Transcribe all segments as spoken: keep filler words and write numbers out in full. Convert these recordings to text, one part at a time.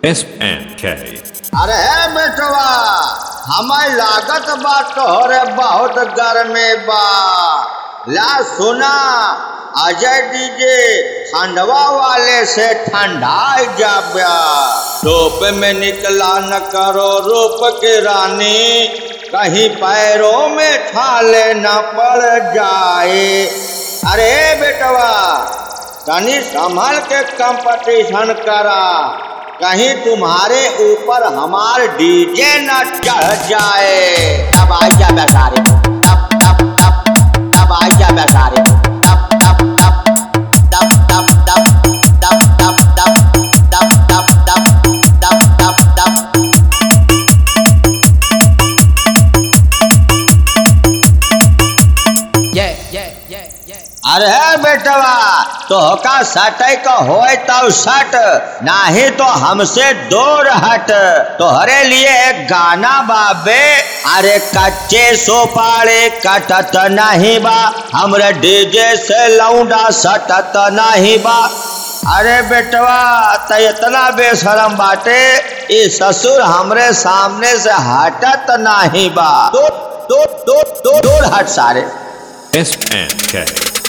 S N के। अरे बेटवा हमार लागत बा तोहरे बहुत गर्मे बा। ला सुना अजय डीजे ठंडवा वाले से ठंडा जाब्या। धूप में निकला न करो रूप की रानी, कहीं पैरों में छाले न पड़ जाए। अरे बेटवा तनी संभल के कंपटीशन करा, कहीं तुम्हारे ऊपर हमार डीजे न चढ़ जाए। तब आ जा बेचारे, तब तब तब तब आ जा बेचारे, तब तब तब तब तब तब तब तब तब तब तब तब तब तब तब। अरे बेटवा तो का सटै का होए तब सट, नाही तो हमसे दूर हट। तोहरे लिए एक गाना बाबे, अरे कच्चे सोपाड़े कटत नहीं बा, हमरे डीजे से लौंडा सटत नहीं बा। अरे बेटवा त इतना बेशरम बाटे, ई ससुर हमरे सामने से हटत नहीं बा। दूर दूर दूर दूर दूर हट सारे। एस एन के।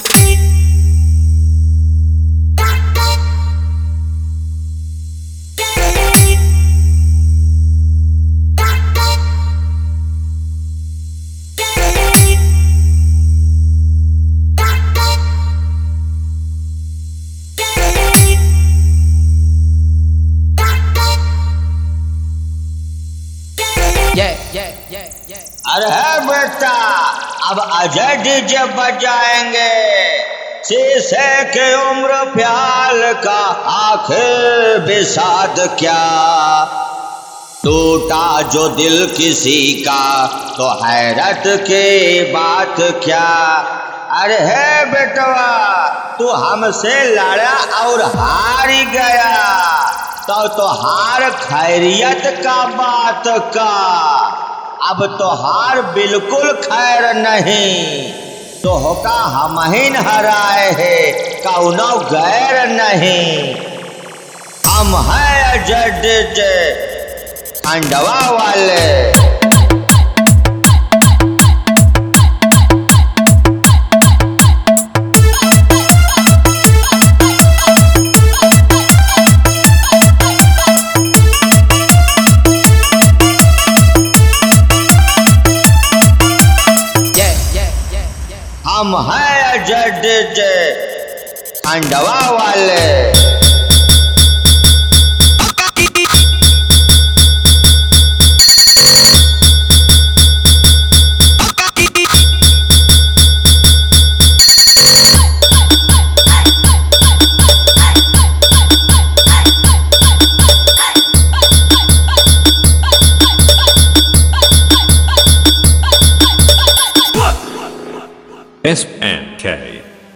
अरे बेटा अब अजय डीजे बजाएंगे। शीशे के उम्र प्याल का आखिर विषाद क्या, टूटा जो दिल किसी का तो हैरत की बात क्या। अरे है बेटवा तू हमसे लड़ा और हार गया, तो तो हार खैरियत का बात का। अब तो हार बिल्कुल खैर नहीं, तो होका हम ही हराए है कौनो गैर नहीं। हम है अजय डीजे ठंडवा वाले। हम है अजय डीजे ठंडवा वाले। S N